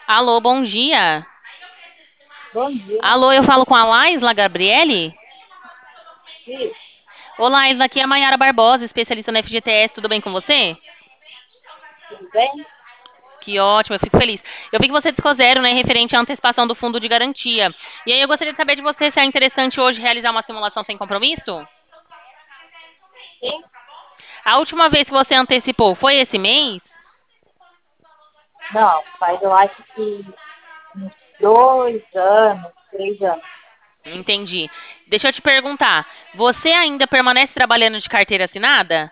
Alô, bom dia. Bom dia. Alô, eu falo com a Laisla Gabriele? Sim, Olá, Laisla, aqui é a Mayara Barbosa, especialista no FGTS, tudo bem com você? tudo bem? Que ótimo, eu fico feliz. Eu vi que você discou zero, né, referente à antecipação do fundo de garantia. E aí eu gostaria de saber de você se é interessante hoje realizar uma simulação sem compromisso? Sim? A última vez que você antecipou foi esse mês? Não, faz eu acho que uns 2 anos, 3 anos. Entendi. Deixa eu te perguntar, você ainda permanece trabalhando de carteira assinada?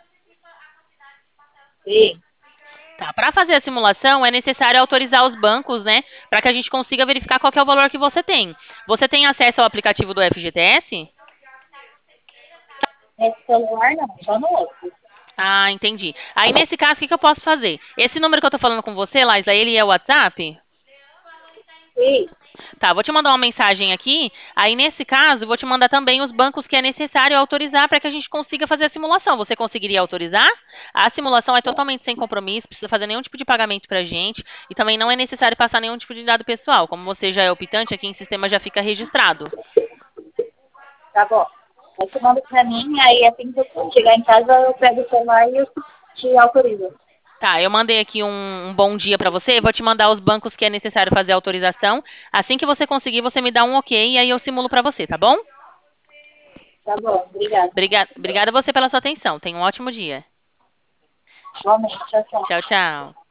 Sim, Tá, para fazer a simulação é necessário autorizar os bancos, né, para que a gente consiga verificar qual que é o valor que você tem. Você tem acesso ao aplicativo do FGTS? nesse celular não, só no outro. Ah, entendi. Aí nesse caso, o que que eu posso fazer? Esse número que eu tô falando com você, Laisla, ele é o WhatsApp? Sim, Tá, vou te mandar uma mensagem aqui. Aí nesse caso, vou te mandar também os bancos que é necessário autorizar para que a gente consiga fazer a simulação. Você conseguiria autorizar? A simulação é totalmente sem compromisso, precisa fazer nenhum tipo de pagamento para a gente e também não é necessário passar nenhum tipo de dado pessoal. Como você já é optante, aqui em sistema já fica registrado. tá bom. Aí você manda pra mim, aí assim que eu chegar em casa eu pego o celular e eu te autorizo. Tá, eu mandei aqui um bom dia para você. Vou te mandar os bancos que é necessário fazer a autorização. Assim que você conseguir, você me dá um ok e aí eu simulo para você, tá bom? Tá bom, obrigada. Obrigada a você pela sua atenção. Tenha um ótimo dia. Igualmente, tchau, tchau. Tchau, tchau.